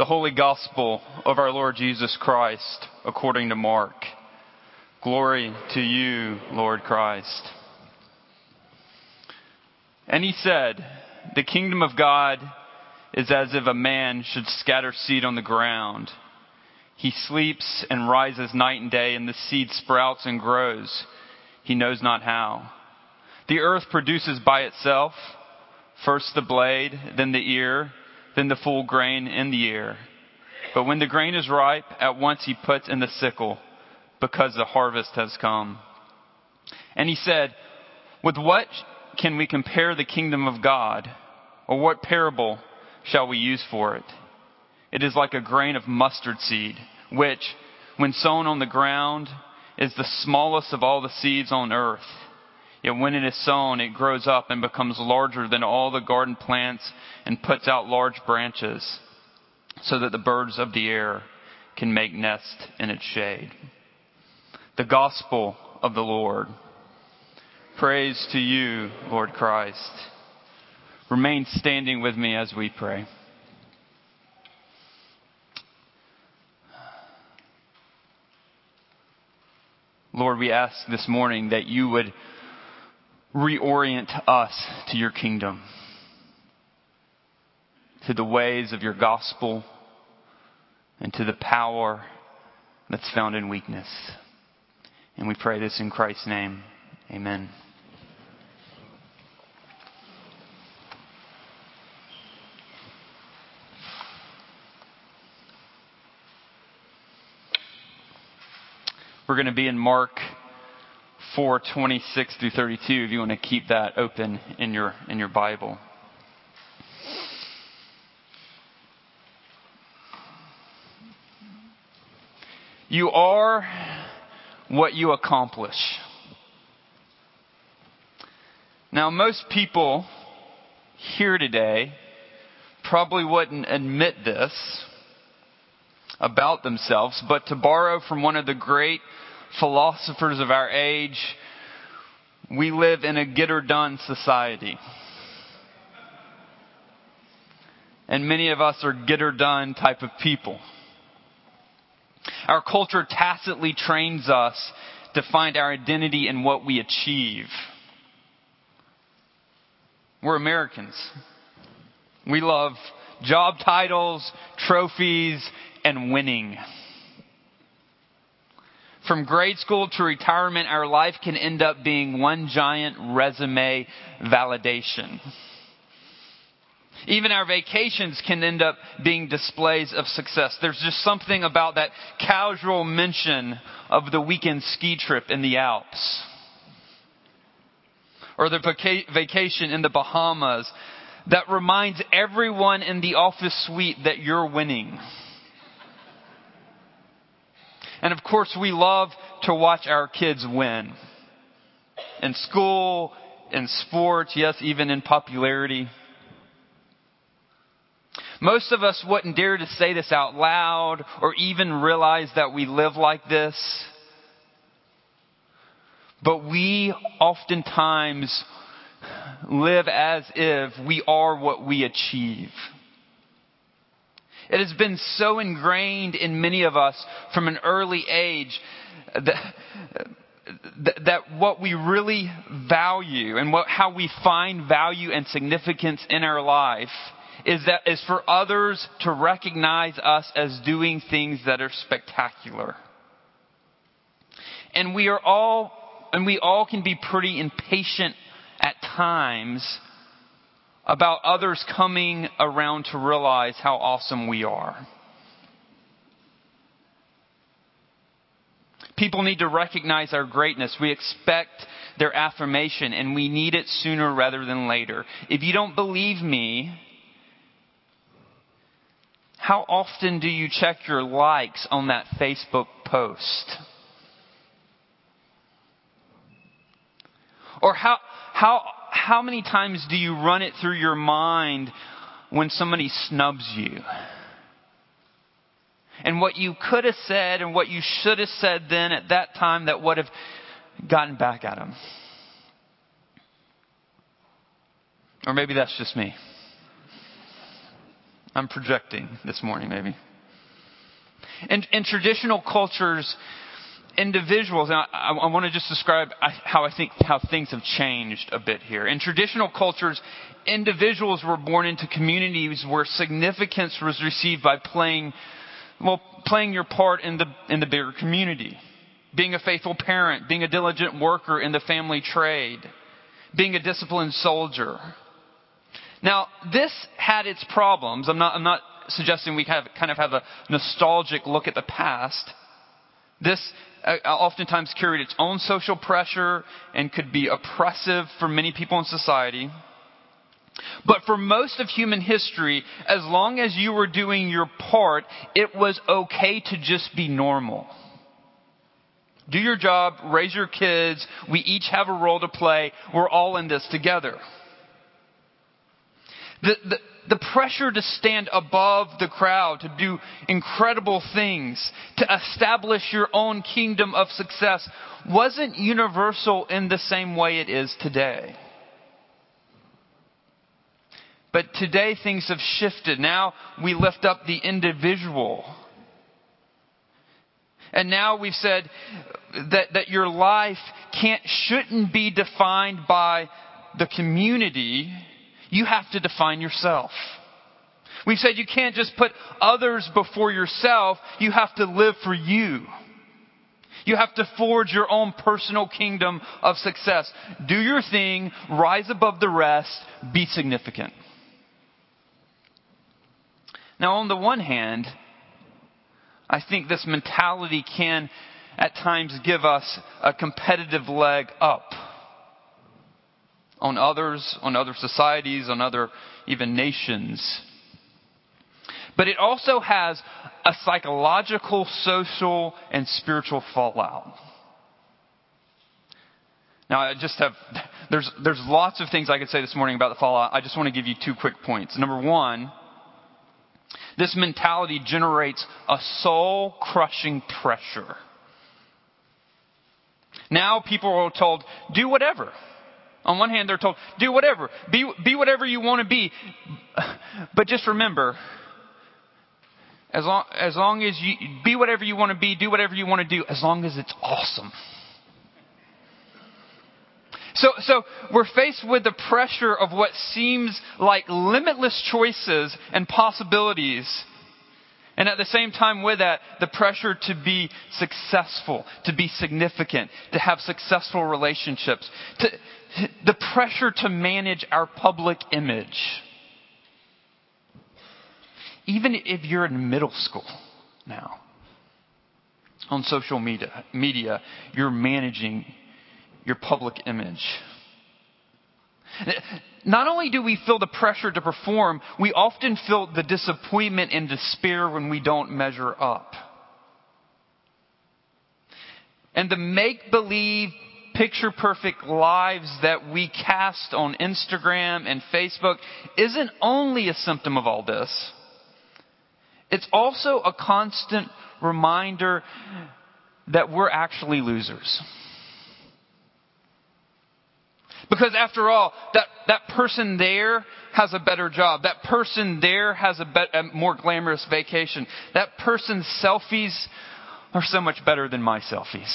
The Holy Gospel of our Lord Jesus Christ according to Mark. Glory to you, Lord Christ. And he said, "The kingdom of God is as if a man should scatter seed on the ground. He sleeps and rises night and day, and the seed sprouts and grows. He knows not how. The earth produces by itself first the blade, then the ear, then the full grain in the ear. But when the grain is ripe, at once he puts in the sickle, because the harvest has come." And he said, "With what can we compare the kingdom of God? Or what parable shall we use for it? It is like a grain of mustard seed, which, when sown on the ground, is the smallest of all the seeds on earth. Yet when it is sown, it grows up and becomes larger than all the garden plants and puts out large branches, so that the birds of the air can make nest in its shade." The Gospel of the Lord. Praise to you, Lord Christ. Remain standing with me as we pray. Lord, we ask this morning that you would reorient us to your kingdom, to the ways of your gospel, and to the power that's found in weakness. And we pray this in Christ's name. Amen. We're going to be in Mark 4:26 through 32, if you want to keep that open in your Bible. You are what you accomplish. Now, most people here today probably wouldn't admit this about themselves, but to borrow from one of the great philosophers of our age, we live in a get-her-done society. And many of us are get-her-done type of people. Our culture tacitly trains us to find our identity in what we achieve. We're Americans. We love job titles, trophies, and winning. From grade school to retirement, our life can end up being one giant resume validation. Even our vacations can end up being displays of success. There's just something about that casual mention of the weekend ski trip in the Alps, or the vacation in the Bahamas, that reminds everyone in the office suite that you're winning. And of course, we love to watch our kids win. In school, in sports, yes, even in popularity. Most of us wouldn't dare to say this out loud or even realize that we live like this. But we oftentimes live as if we are what we achieve. It has been so ingrained in many of us from an early age that what we really value and how we find value and significance in our life is for others to recognize us as doing things that are spectacular. And we all can be pretty impatient at times about others coming around to realize how awesome we are. People need to recognize our greatness. We expect their affirmation, and we need it sooner rather than later. If you don't believe me, how often do you check your likes on that Facebook post? Or how many times do you run it through your mind when somebody snubs you? And what you could have said and what you should have said then at that time that would have gotten back at them. Or maybe that's just me. I'm projecting this morning, maybe. In traditional cultures, individuals, and I want to just describe how things have changed a bit here. In traditional cultures, individuals were born into communities where significance was received by playing your part in the bigger community. Being a faithful parent, being a diligent worker in the family trade, being a disciplined soldier. Now, this had its problems. I'm not suggesting we have a nostalgic look at the past. This oftentimes carried its own social pressure and could be oppressive for many people in society. But for most of human history, as long as you were doing your part, it was okay to just be normal. Do your job, raise your kids, we each have a role to play, we're all in this together. The pressure to stand above the crowd, to do incredible things, to establish your own kingdom of success, wasn't universal in the same way it is today. But today things have shifted. Now we lift up the individual. And now we've said that your life shouldn't be defined by the community. You have to define yourself. We've said you can't just put others before yourself. You have to live for you. You have to forge your own personal kingdom of success. Do your thing, rise above the rest, be significant. Now, on the one hand, I think this mentality can at times give us a competitive leg up on others, on other societies, on other even nations. But it also has a psychological, social, and spiritual fallout. Now, there's lots of things I could say this morning about the fallout. I just want to give you 2 quick points. Number 1, this mentality generates a soul-crushing pressure. Now people are told, do whatever. On one hand, they're told, do whatever. Be whatever you want to be. But just remember, as long as you be whatever you want to be, do whatever you want to do, as long as it's awesome. So we're faced with the pressure of what seems like limitless choices and possibilities. And at the same time with that, the pressure to be successful, to be significant, to have successful relationships, the pressure to manage our public image. Even if you're in middle school now, on social media, you're managing your public image. Not only do we feel the pressure to perform, we often feel the disappointment and despair when we don't measure up. And the make-believe, picture-perfect lives that we cast on Instagram and Facebook isn't only a symptom of all this. It's also a constant reminder that we're actually losers. Because after all, that person there has a better job. That person there has a more glamorous vacation. That person's selfies are so much better than my selfies.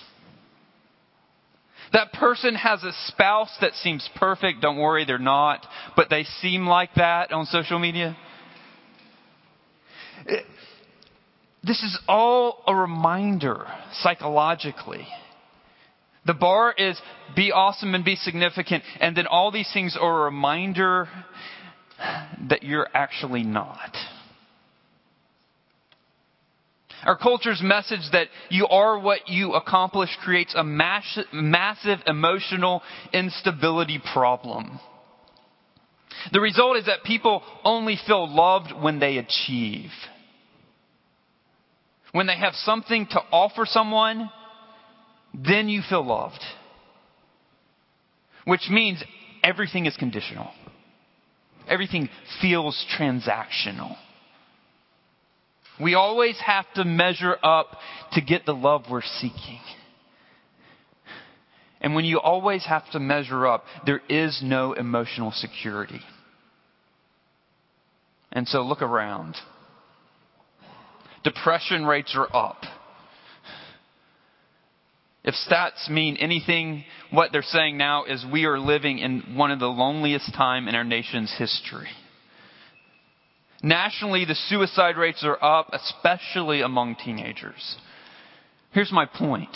That person has a spouse that seems perfect. Don't worry, they're not. But they seem like that on social media. This is all a reminder psychologically. The bar is be awesome and be significant. And then all these things are a reminder that you're actually not. Our culture's message that you are what you accomplish creates a massive emotional instability problem. The result is that people only feel loved when they achieve. When they have something to offer someone, then you feel loved. Which means everything is conditional. Everything feels transactional. We always have to measure up to get the love we're seeking. And when you always have to measure up, there is no emotional security. And so look around. Depression rates are up. If stats mean anything, what they're saying now is we are living in one of the loneliest time in our nation's history. Nationally, the suicide rates are up, especially among teenagers. Here's my point.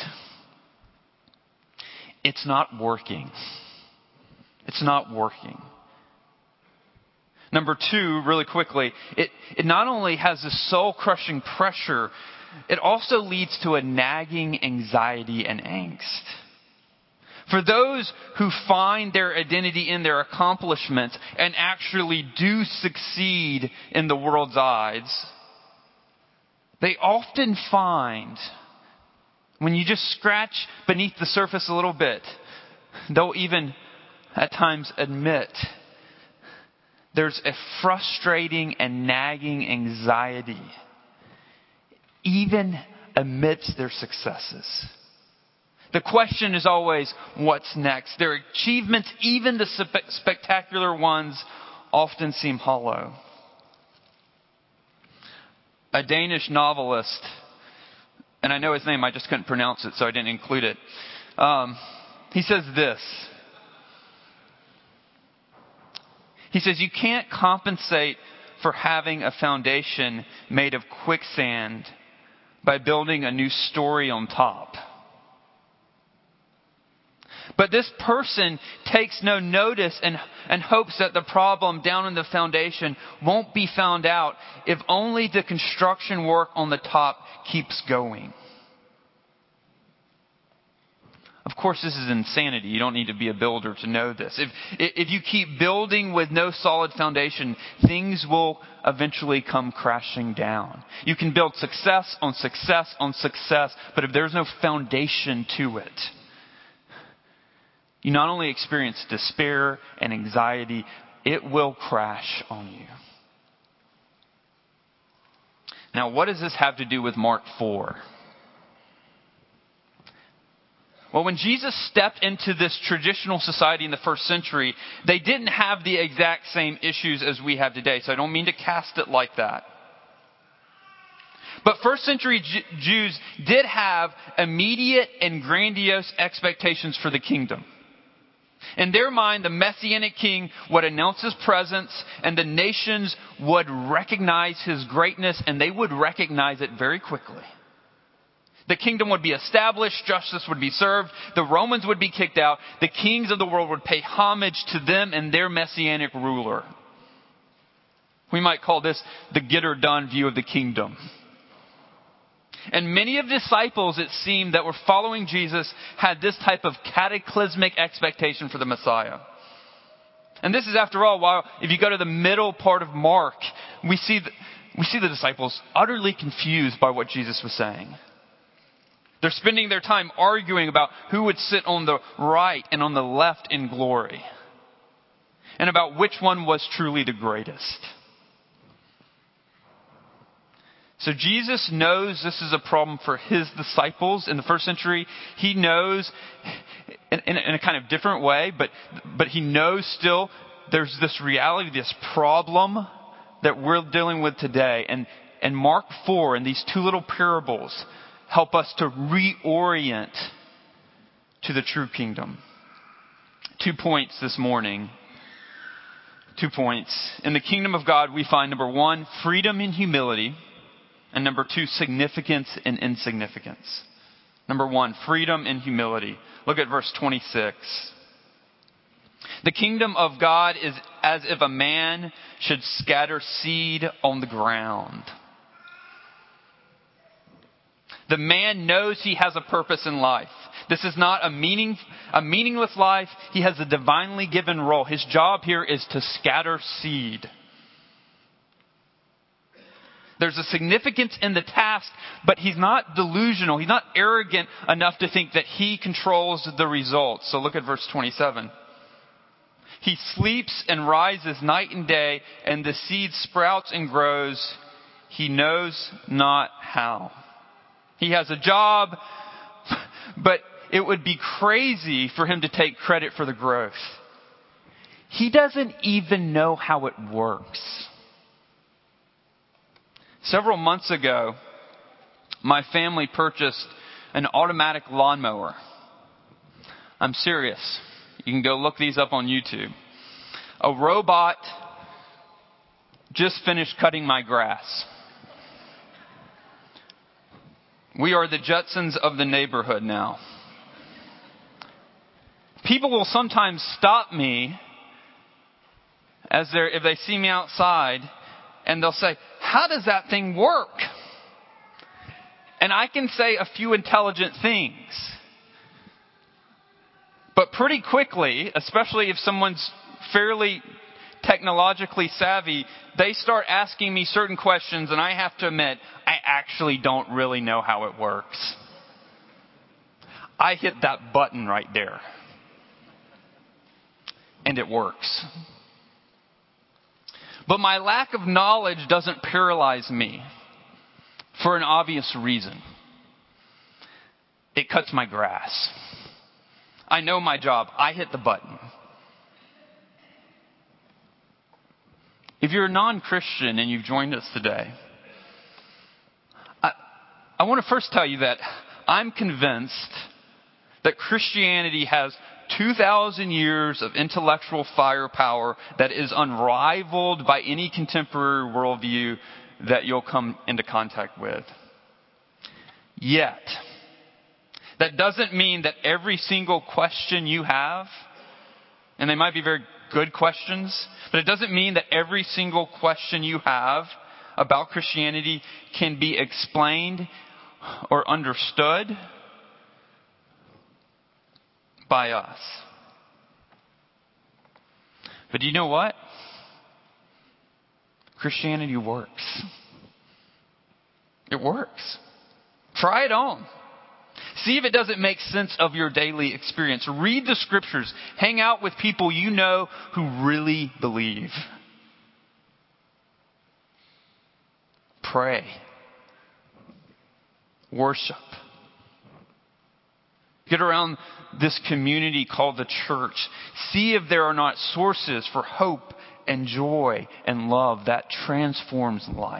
It's not working. It's not working. Number two, really quickly, it not only has this soul-crushing pressure, it also leads to a nagging anxiety and angst. For those who find their identity in their accomplishments and actually do succeed in the world's eyes, they often find, when you just scratch beneath the surface a little bit, they'll even at times admit there's a frustrating and nagging anxiety even amidst their successes. The question is always, what's next? Their achievements, even the spectacular ones, often seem hollow. A Danish novelist, and I know his name, I just couldn't pronounce it, so I didn't include it. He says this. He says, you can't compensate for having a foundation made of quicksand by building a new story on top. But this person takes no notice and hopes that the problem down in the foundation won't be found out if only the construction work on the top keeps going. Of course, this is insanity. You don't need to be a builder to know this. If you keep building with no solid foundation, things will eventually come crashing down. You can build success on success on success, but if there's no foundation to it, you not only experience despair and anxiety, it will crash on you. Now, what does this have to do with Mark 4? Well, when Jesus stepped into this traditional society in the first century, they didn't have the exact same issues as we have today. So I don't mean to cast it like that. But first century Jews did have immediate and grandiose expectations for the kingdom. In their mind, the Messianic king would announce his presence and the nations would recognize his greatness, and they would recognize it very quickly. The kingdom would be established, justice would be served, the Romans would be kicked out, the kings of the world would pay homage to them and their messianic ruler. We might call this the get-her-done view of the kingdom. And many of the disciples, it seemed, that were following Jesus had this type of cataclysmic expectation for the Messiah. And this is, after all, while if you go to the middle part of Mark, we see the disciples utterly confused by what Jesus was saying. They're spending their time arguing about who would sit on the right and on the left in glory, and about which one was truly the greatest. So Jesus knows this is a problem for his disciples in the first century. He knows in a kind of different way, but he knows still there's this reality, this problem that we're dealing with today. And Mark 4 and these two little parables help us to reorient to the true kingdom. 2 points this morning. 2 points. In the kingdom of God, we find, number 1, freedom and humility. And number 2, significance and insignificance. Number 1, freedom and humility. Look at verse 26. The kingdom of God is as if a man should scatter seed on the ground. The man knows he has a purpose in life. This is not a meaningless life. He has a divinely given role. His job here is to scatter seed. There's a significance in the task, but he's not delusional. He's not arrogant enough to think that he controls the results. So look at verse 27. He sleeps and rises night and day, and the seed sprouts and grows. He knows not how. He has a job, but it would be crazy for him to take credit for the growth. He doesn't even know how it works. Several months ago, my family purchased an automatic lawnmower. I'm serious. You can go look these up on YouTube. A robot just finished cutting my grass. We are the Jetsons of the neighborhood now. People will sometimes stop me if they see me outside, and they'll say, "How does that thing work?" And I can say a few intelligent things. But pretty quickly, especially if someone's fairly technologically savvy, they start asking me certain questions, and I have to admit, I actually don't really know how it works. I hit that button right there. And it works. But my lack of knowledge doesn't paralyze me for an obvious reason. It cuts my grass. I know my job. I hit the button. If you're a non-Christian and you've joined us today, I want to first tell you that I'm convinced that Christianity has 2,000 years of intellectual firepower that is unrivaled by any contemporary worldview that you'll come into contact with. Yet, that doesn't mean that every single question you have, and they might be very good questions, but it doesn't mean that every single question you have about Christianity can be explained or understood by us. But do you know what? Christianity works. It works. Try it on. See if it doesn't make sense of your daily experience. Read the scriptures. Hang out with people you know who really believe. Pray. Worship. Get around this community called the church. See if there are not sources for hope and joy and love that transforms life.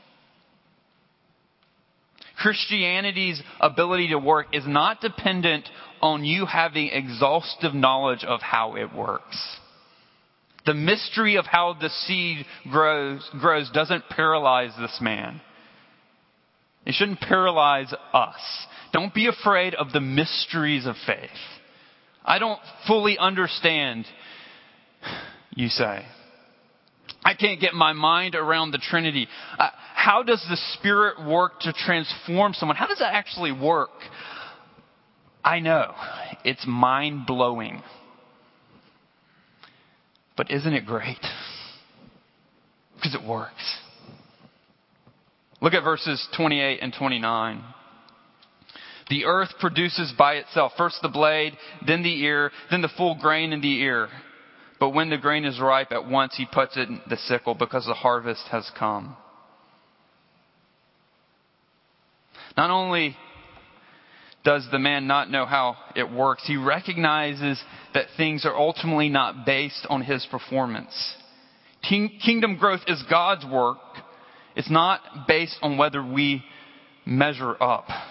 Christianity's ability to work is not dependent on you having exhaustive knowledge of how it works. The mystery of how the seed grows doesn't paralyze this man. It shouldn't paralyze us. Don't be afraid of the mysteries of faith. I don't fully understand, you say. I can't get my mind around the Trinity. How does the Spirit work to transform someone? How does that actually work? I know. It's mind-blowing. But isn't it great? Because it works. Look at verses 28 and 29. The earth produces by itself first the blade, then the ear, then the full grain in the ear. But when the grain is ripe, at once he puts it in the sickle because the harvest has come. Not only does the man not know how it works, he recognizes that things are ultimately not based on his performance. Kingdom growth is God's work. It's not based on whether we measure up. I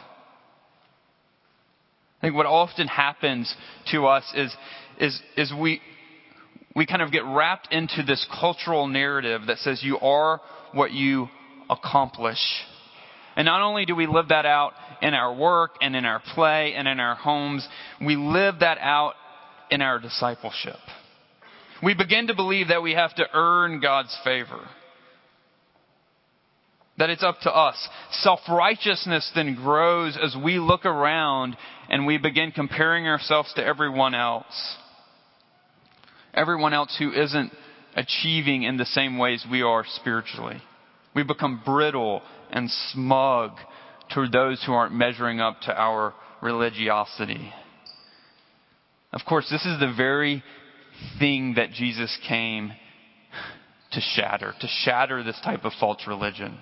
think what often happens to us is we kind of get wrapped into this cultural narrative that says you are what you accomplish. And not only do we live that out in our work and in our play and in our homes, we live that out in our discipleship. We begin to believe that we have to earn God's favor. That it's up to us. Self-righteousness then grows as we look around and we begin comparing ourselves to everyone else. Everyone else who isn't achieving in the same ways we are spiritually. We become brittle and smug toward those who aren't measuring up to our religiosity. Of course, this is the very thing that Jesus came to shatter this type of false religion.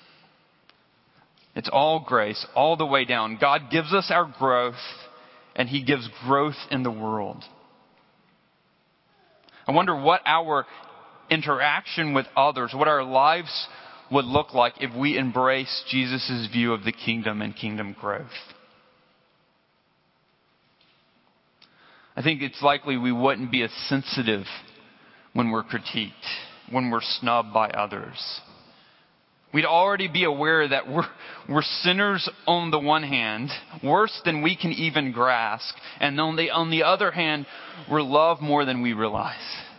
It's all grace, all the way down. God gives us our growth, and He gives growth in the world. I wonder what our interaction with others, what our lives would look like if we embrace Jesus' view of the kingdom and kingdom growth. I think it's likely we wouldn't be as sensitive when we're critiqued, when we're snubbed by others. We'd already be aware that we're sinners on the one hand, worse than we can even grasp, and on the other hand, we're loved more than we realize.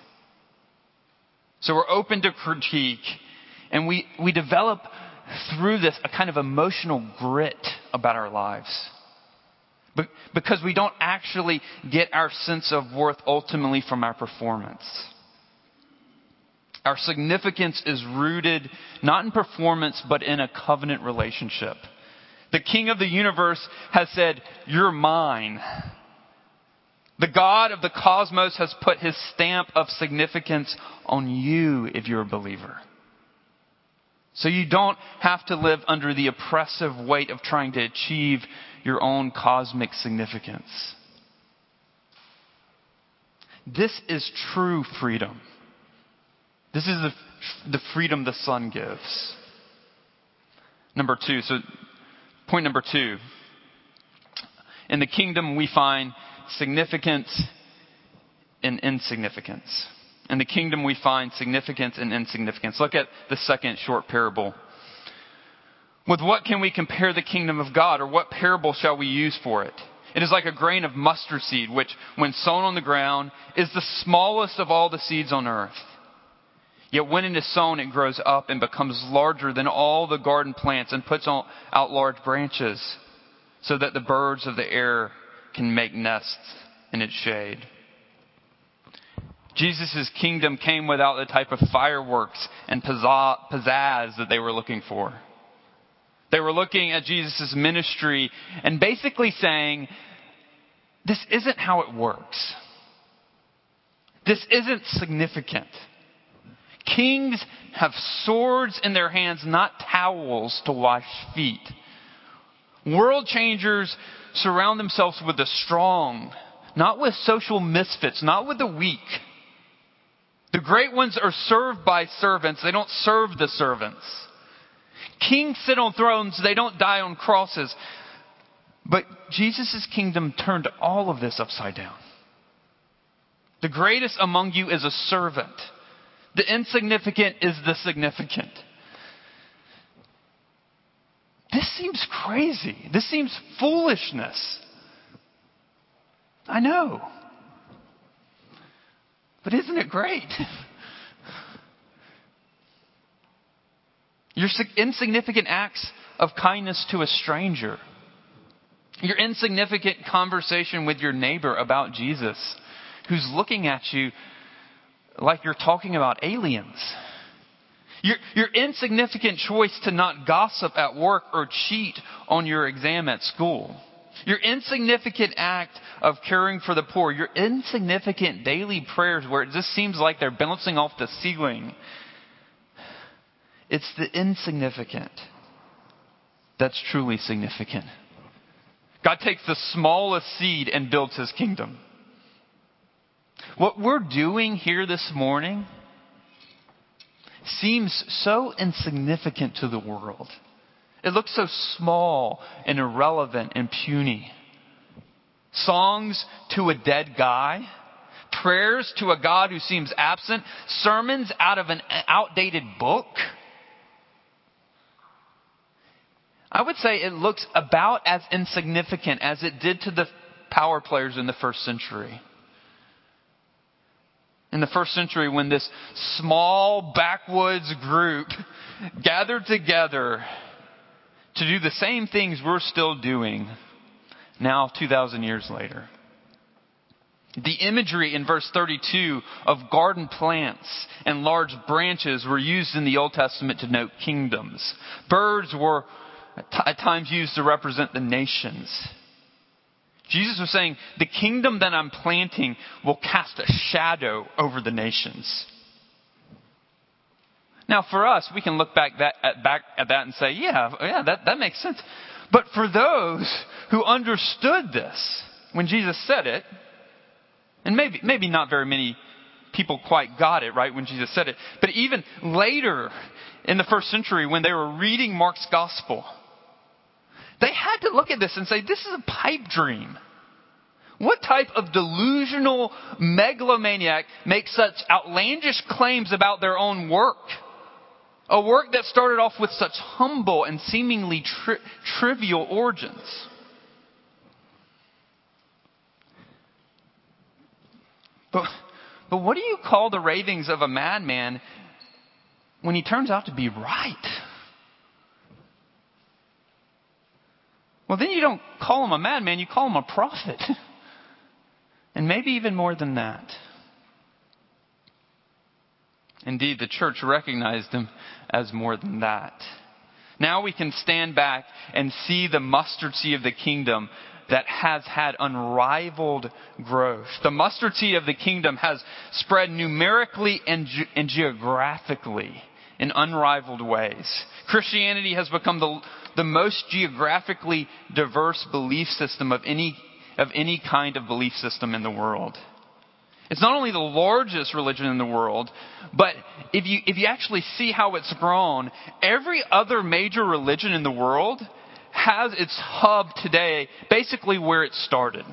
So we're open to critique, and we develop through this a kind of emotional grit about our lives. Because we don't actually get our sense of worth ultimately from our performance. Our significance is rooted not in performance, but in a covenant relationship. The King of the universe has said, "You're mine." The God of the cosmos has put his stamp of significance on you if you're a believer. So you don't have to live under the oppressive weight of trying to achieve your own cosmic significance. This is true freedom. This is the freedom the Son gives. Number two. So point number 2. In the kingdom we find significance and insignificance. In the kingdom we find significance and insignificance. Look at the second short parable. With what can we compare the kingdom of God, or what parable shall we use for it? It is like a grain of mustard seed, which, when sown on the ground, is the smallest of all the seeds on earth. Yet when it is sown, it grows up and becomes larger than all the garden plants and puts out large branches, so that the birds of the air can make nests in its shade. Jesus' kingdom came without the type of fireworks and pizzazz that they were looking for. They were looking at Jesus' ministry and basically saying, this isn't how it works. This isn't significant. Kings have swords in their hands, not towels to wash feet. World changers surround themselves with the strong, not with social misfits, not with the weak. The great ones are served by servants. They don't serve the servants. Kings sit on thrones. They don't die on crosses. But Jesus' kingdom turned all of this upside down. The greatest among you is a servant. The insignificant is the significant. This seems crazy. This seems foolishness. I know. But isn't it great? Your insignificant acts of kindness to a stranger. Your insignificant conversation with your neighbor about Jesus, who's looking at you like you're talking about aliens. Your insignificant choice to not gossip at work or cheat on your exam at school. Your insignificant act of caring for the poor. Your insignificant daily prayers where it just seems like they're bouncing off the ceiling. It's the insignificant that's truly significant. God takes the smallest seed and builds his kingdom. What we're doing here this morning seems so insignificant to the world. It looks so small and irrelevant and puny. Songs to a dead guy, prayers to a God who seems absent, sermons out of an outdated book. I would say it looks about as insignificant as it did to the power players in the first century. In the first century, when this small backwoods group gathered together to do the same things we're still doing now 2,000 years later. The imagery in verse 32 of garden plants and large branches were used in the Old Testament to denote kingdoms. Birds were at times used to represent the nations. Jesus was saying, the kingdom that I'm planting will cast a shadow over the nations. Now for us, we can look back at that and say, yeah, that makes sense. But for those who understood this when Jesus said it, and maybe not very many people quite got it, right, when Jesus said it. But even later in the first century, when they were reading Mark's gospel, they had to look at this and say, this is a pipe dream. What type of delusional megalomaniac makes such outlandish claims about their own work? A work that started off with such humble and seemingly trivial origins. But what do you call the ravings of a madman when he turns out to be right? Well, then you don't call him a madman, you call him a prophet. And maybe even more than that. Indeed, the church recognized him as more than that. Now we can stand back and see the mustard seed of the kingdom that has had unrivaled growth. The mustard seed of the kingdom has spread numerically and geographically in unrivaled ways. Christianity has become the most geographically diverse belief system of any kind of belief system in the world. It's not only the largest religion in the world, but if you actually see how it's grown, every other major religion in the world has its hub today basically where it started.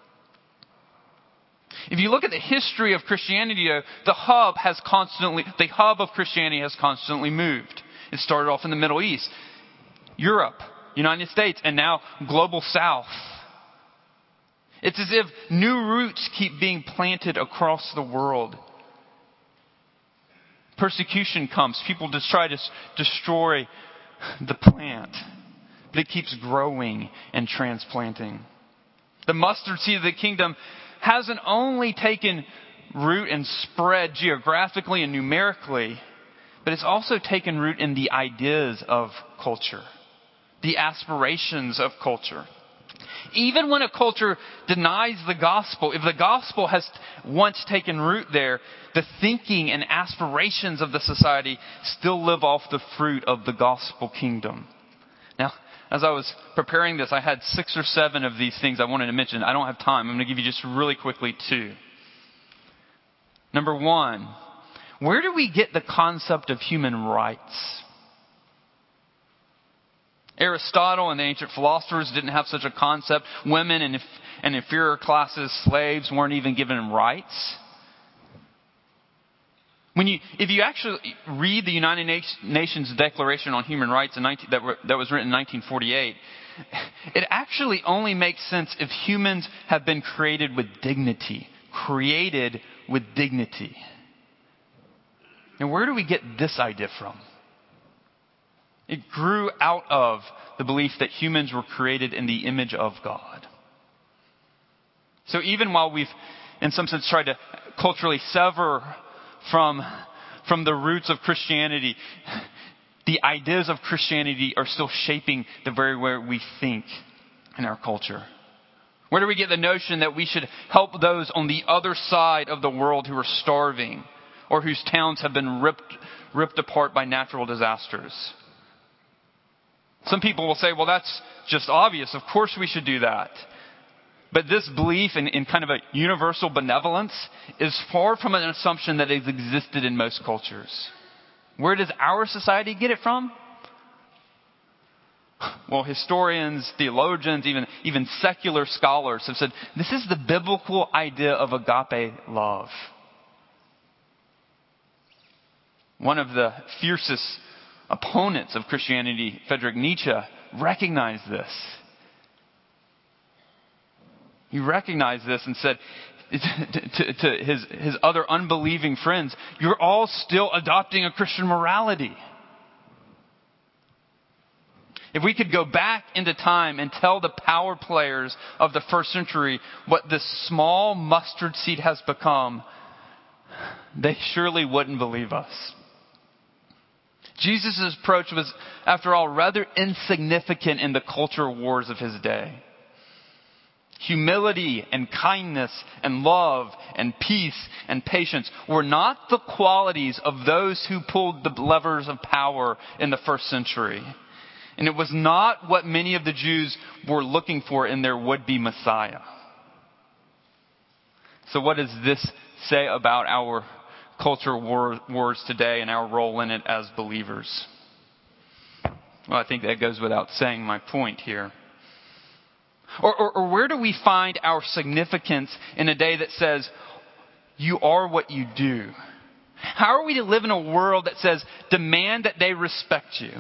If you look at the history of Christianity, the hub of Christianity has constantly moved. It started off in the Middle East, Europe, United States, and now global South. It's as if new roots keep being planted across the world. Persecution comes. People just try to destroy the plant. But it keeps growing and transplanting. The mustard seed of the kingdom hasn't only taken root and spread geographically and numerically, but it's also taken root in the ideas of culture, the aspirations of culture. Even when a culture denies the gospel, if the gospel has once taken root there, the thinking and aspirations of the society still live off the fruit of the gospel kingdom. Now, as I was preparing this, I had 6 or 7 of these things I wanted to mention. I don't have time. I'm going to give you just really quickly 2. Number 1, where do we get the concept of human rights? Aristotle and the ancient philosophers didn't have such a concept. Women and inferior classes, slaves, weren't even given rights. If you actually read the United Nations Declaration on Human Rights that was written in 1948, it actually only makes sense if humans have been created with dignity. Created with dignity. Now, where do we get this idea from? It grew out of the belief that humans were created in the image of God. So even while we've, in some sense, tried to culturally sever from the roots of Christianity, the ideas of Christianity are still shaping the very way we think in our culture. Where do we get the notion that we should help those on the other side of the world who are starving or whose towns have been ripped apart by natural disasters? Some people will say, well, that's just obvious. Of course we should do that. But this belief in kind of a universal benevolence is far from an assumption that has existed in most cultures. Where does our society get it from? Well, historians, theologians, even secular scholars have said this is the biblical idea of agape love. One of the fiercest opponents of Christianity, Friedrich Nietzsche, recognized this. He recognized this and said to his other unbelieving friends, you're all still adopting a Christian morality. If we could go back into time and tell the power players of the first century what this small mustard seed has become, they surely wouldn't believe us. Jesus' approach was, after all, rather insignificant in the culture wars of his day. Humility and kindness and love and peace and patience were not the qualities of those who pulled the levers of power in the first century. And it was not what many of the Jews were looking for in their would-be Messiah. So what does this say about our culture wars today and our role in it as believers? Well, I think that goes without saying my point here. Or where do we find our significance in a day that says, you are what you do? How are we to live in a world that says, demand that they respect you?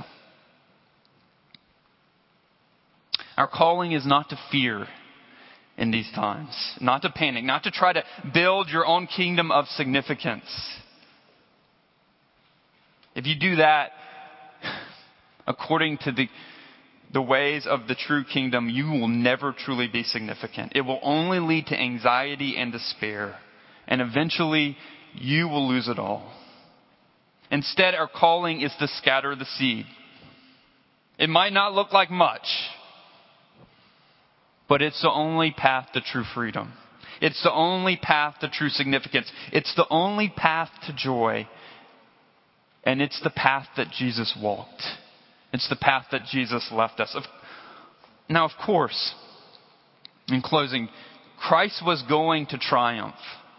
Our calling is not to fear in these times, not to panic, not to try to build your own kingdom of significance. If you do that, according to the ways of the true kingdom, you will never truly be significant. It will only lead to anxiety and despair. And eventually, you will lose it all. Instead, our calling is to scatter the seed. It might not look like much, but it's the only path to true freedom. It's the only path to true significance. It's the only path to joy. And it's the path that Jesus walked. It's the path that Jesus left us. Now, of course, in closing, Christ was going to triumph.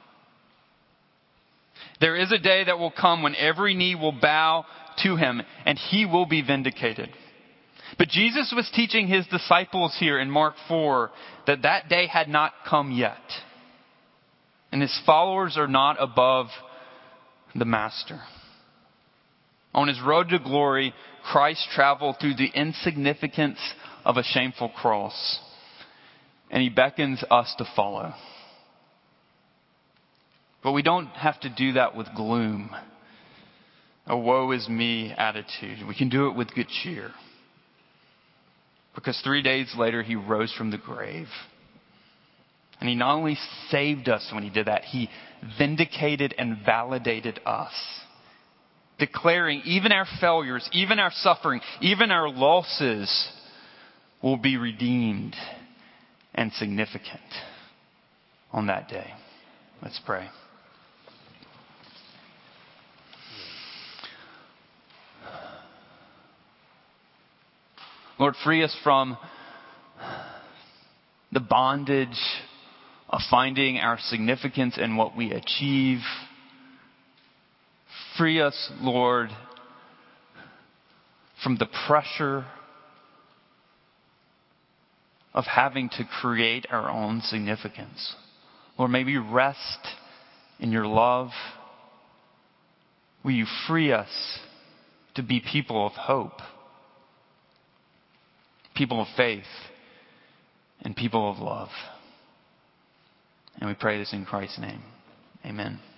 There is a day that will come when every knee will bow to him and he will be vindicated. But Jesus was teaching his disciples here in Mark 4 that that day had not come yet. And his followers are not above the master. On his road to glory, Christ traveled through the insignificance of a shameful cross. And he beckons us to follow. But we don't have to do that with gloom, a woe is me attitude. We can do it with good cheer. Because 3 days later, he rose from the grave. And he not only saved us when he did that, he vindicated and validated us. Declaring even our failures, even our suffering, even our losses will be redeemed and significant on that day. Let's pray. Lord, free us from the bondage of finding our significance in what we achieve. Free us, Lord, from the pressure of having to create our own significance. Lord, may we rest in your love. Will you free us to be people of hope, people of faith, and people of love. And we pray this in Christ's name. Amen.